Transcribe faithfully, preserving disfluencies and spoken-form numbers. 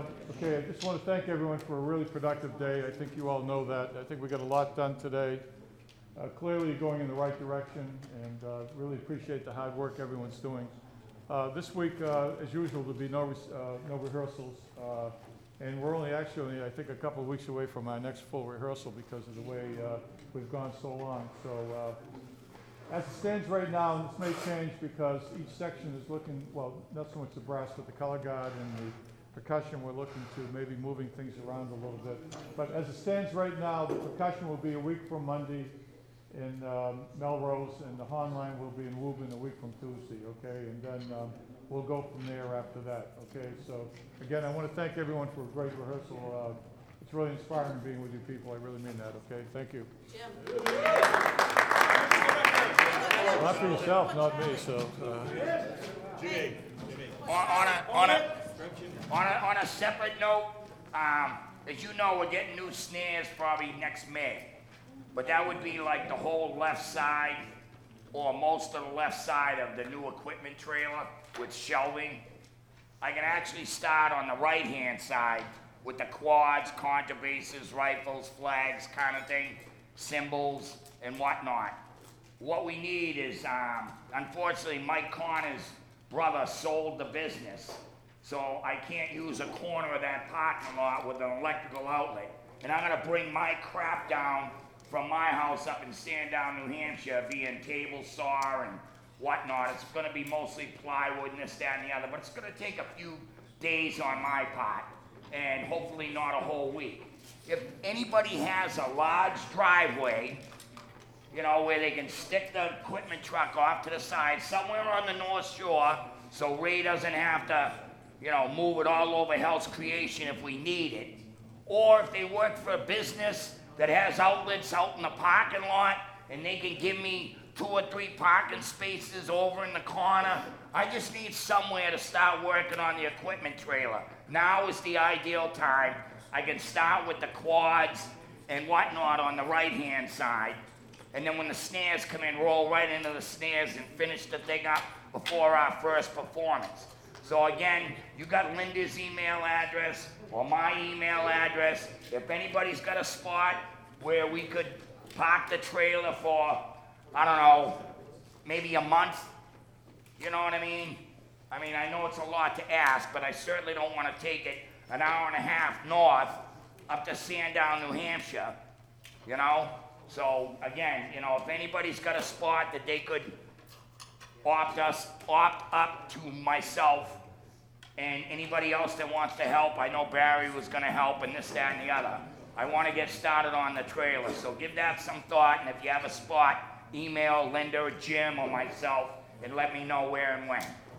okay, I just want to thank everyone for a really productive day. I think you all know that. I think we got a lot done today. Uh, clearly you're going in the right direction, and uh, really appreciate the hard work everyone's doing. Uh, this week, uh, as usual, there'll be no, re- uh, no rehearsals, uh, and we're only actually, I think, a couple of weeks away from our next full rehearsal because of the way uh, we've gone so long. So, uh, as it stands right now, and this may change because each section is looking, well, not so much the brass, but the color guard and the percussion, we're looking to maybe moving things around a little bit. But as it stands right now, the percussion will be a week from Monday in um, Melrose, and the horn line will be in Woburn a week from Tuesday, okay? And then um, we'll go from there after that, okay? So, again, I want to thank everyone for a great rehearsal. Uh, it's really inspiring being with you people. I really mean that, okay? Thank you. Jim. Not for yourself, not me, so. Uh. Jimmy. On, on, a, on, a, on, a, on a separate note, um, as you know, we're getting new snares probably next May. But that would be like the whole left side or most of the left side of the new equipment trailer with shelving. I can actually start on the right-hand side with the quads, contrabasses, rifles, flags, kind of thing, cymbals, and whatnot. What we need is, um, unfortunately, Mike Connor's brother sold the business, so I can't use a corner of that parking lot with an electrical outlet. And I'm gonna bring my crap down from my house up in Sandown, New Hampshire, via table saw and whatnot. It's gonna be mostly plywood and this, that, and the other, but it's gonna take a few days on my part, and hopefully not a whole week. If anybody has a large driveway, you know, where they can stick the equipment truck off to the side, somewhere on the North Shore, so Ray doesn't have to, you know, move it all over Hell's Creation if we need it. Or if they work for a business that has outlets out in the parking lot, and they can give me two or three parking spaces over in the corner. I just need somewhere to start working on the equipment trailer. Now is the ideal time. I can start with the quads and whatnot on the right-hand side, and then when the snares come in, roll right into the snares and finish the thing up before our first performance. So again, you got Linda's email address or my email address. If anybody's got a spot where we could park the trailer for, I don't know, maybe a month, you know what I mean? I mean, I know it's a lot to ask, but I certainly don't want to take it an hour and a half north up to Sandown, New Hampshire, you know? So again, you know, if anybody's got a spot that they could opt us, opt up to myself and anybody else that wants to help, I know Barry was gonna help and this, that, and the other. I wanna get started on the trailer, so give that some thought, and if you have a spot, email Linda or Jim or myself and let me know where and when.